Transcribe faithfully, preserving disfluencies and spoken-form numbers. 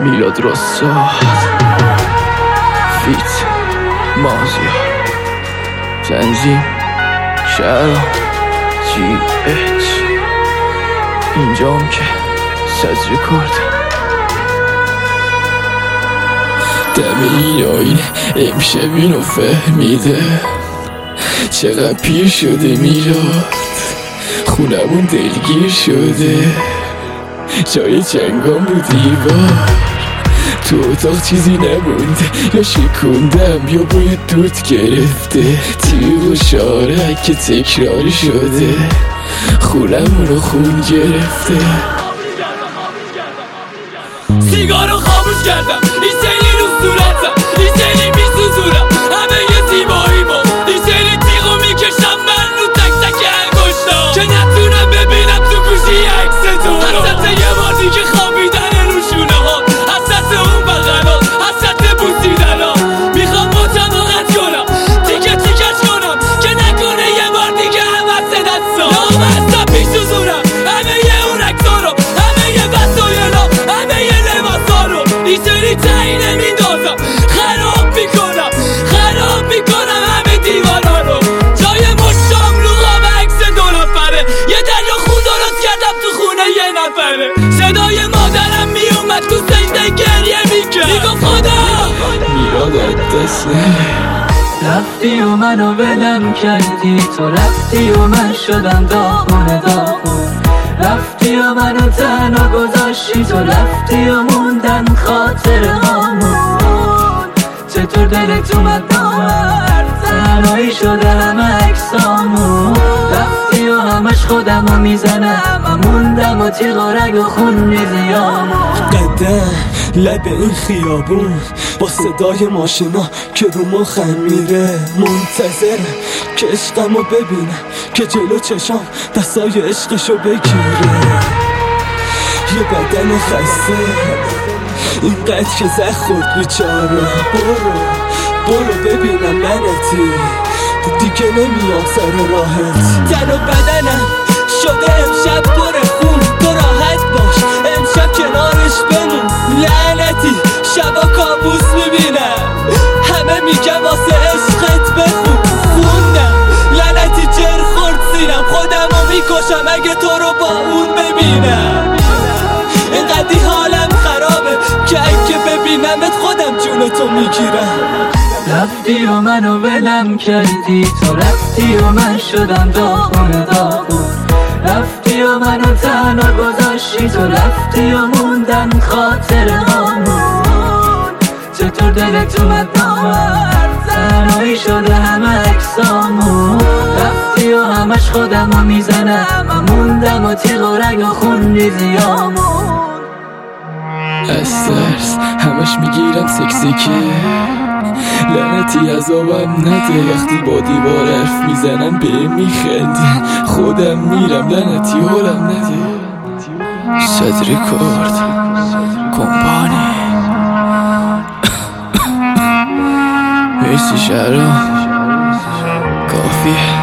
میلاد رسا فیت مازیا تنظیم شهرام جی اچ اینجام که سجره کرده دم این آینه امشب اینو فهمیده چقدر پیر شده میلاد خونمون دلگیر شده جای چنگام رو دیوار تو اتاق چیزی نمونده یا شکوندم یا باید دود گرفته تیغ و شارک که تکراری شده خونمون رو خون گرفته سیگارو خاموش کردم این سیلی رو صورتم این سیلی میسوزونم همه یه زیبایی ما این سیلی تیغو میکشم من رو تک تک انگشتام که نتونم ببینم تو گوشی عکس تو حسرت یه بار دیگه خوابیدن رو شونه ها حسرت اون بغلا حسرت بوسیدن ها میخوام متم قطع کنم تیکه تیکش کنم که نکنه یه بار دیگه عوض دستا نامستم میسوزونم همه یه اون عکسا رو همه یه وسایلا همه یه لباسا رو این سری تعیین میندازم خراب میکنم خراب میکنم همه دیوارا رو جای مشتام رو قاب عکس دو نفره یه دریا خون درست کردم تو خونه یه نفره صدای مادرم میومد تو سجده گریه میکرد میگفت خدا میلاد دست رفتی و منو ولم کردی تو رفتی و من شدم داغون داغون رفتی و منو تنها گذاشتی تو رفتی و موندن خاطر هامون چطور دلت اومد نامرد تنهایی شده همه عکسامون رفتی و همش خودم رو میزنم و موندم و تیغ و رگ و خون میزیامون قدم لب این خیابون با صدای ماشینا که رو مخم میره منتظرم که عشقم رو ببینم که جلو چشام دستای عشقشو بگیره یه بدن خسته اینقدر که زخ خورد بیچاره برو برو ببینم منتی دیگه نمیام سر راحت تن و بدنم شده امشب پر خون تو راحت باش امشب کنارش بمون لعنتی شبا کابوس میبینم همه میگم واسه عشقت بخون خوندم لعنتی جر خورد سینم خودمو میکشم اگه تو رو با اون ببینم اینقدی حالم خرابه که اگه ببینمت خودم جونتو میگیرم رفتی و منو ولم کردی تو رفتی و من شدم داغون داغون رفتی و منو تنها گذاشتی تو رفتی و موندن خاطر هامون چطور دلت اومد نامرد تنهایی شده همه عکسامون رفتی و همش خودم رو میزنم و موندم و تیغ و رگ و خون ریزیامون از ترس همش میگیرم سکسکه لعنتی عذابم نده وقتی با دیوار حرف میزنم به میخندی خودم میرم لعنتی حالم نده صد رکورد کمپانی مرسی شهرام کافیه